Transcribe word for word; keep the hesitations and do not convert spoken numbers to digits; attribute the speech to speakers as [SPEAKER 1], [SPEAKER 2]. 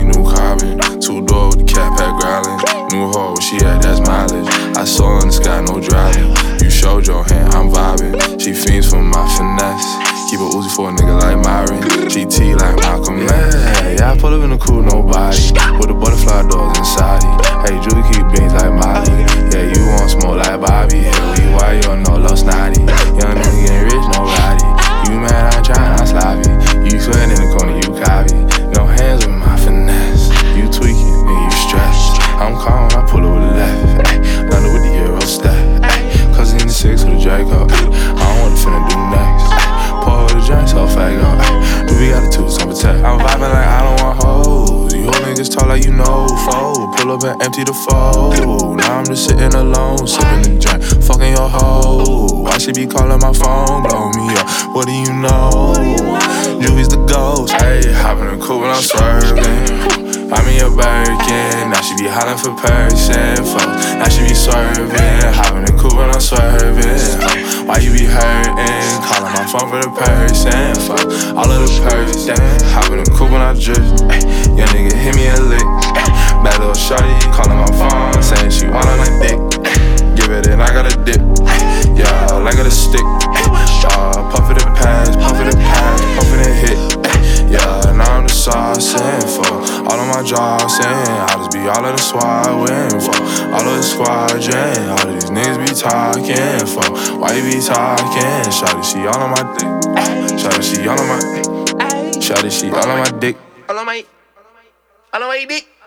[SPEAKER 1] new carbon. Two door with the cat pack growling. New hoe, where she at, that's mileage. I saw in the sky, no driving. You showed your hand, I'm vibing. She fiends for my finesse. Keep a Uzi for a nigga like Myron. G T like Malcolm, yeah. Yeah, I pull up in the coupe, nobody. With the butterfly doors inside it. Hey, Julie keep beans like Molly. Yeah, you want smoke like Bobby. Hell, we why you don't know low snotty. Young nigga getting rich, no roddy. You mad, I try, I'm sloppy. You sweating in the corner, you copy. No hands with my finesse. You tweaking, nigga, you stressed. I'm calm when I pull up with the left. Ay, London with the Euro step. Ay, Cause in the six with the Draco. Ay, I don't want to finna do next. Ay, Pour the drink, so fat go. Do we got a two, some protect. I'm vibing like I don't want hoes. You whole niggas talk like you know, fold. Pull up and empty the fold. Now I'm just sitting alone, sipping the drink, fucking your hoe. Why she be calling my phone, blow me up? What do you know? Julie's the ghost. Hey, hopping in the coupe when I'm swerving. I'm in your Birkin. Now she be hollering for person, folks. Now she be swerving. Hopping in the coupe when I'm swerving. Why you be hurting? Calling my phone for the person, fuck all of the purse. Hopping in the coupe when I drift. Young nigga hit me a lick. Bad little shorty calling my phone, saying she want on my dick. Give it and I got a dip. Yeah, like a stick. Uh, puff it and pass, puff it and pass, puff it and hit. Yeah, now I'm the saucing for all of my jobs, and I just be all of the squad win for all of the squadron. All of these niggas be talking for why you be talking? Shawty, she all on my dick. Shawty, she all on my. Shawty, she all on my dick.
[SPEAKER 2] All on my, all on my dick.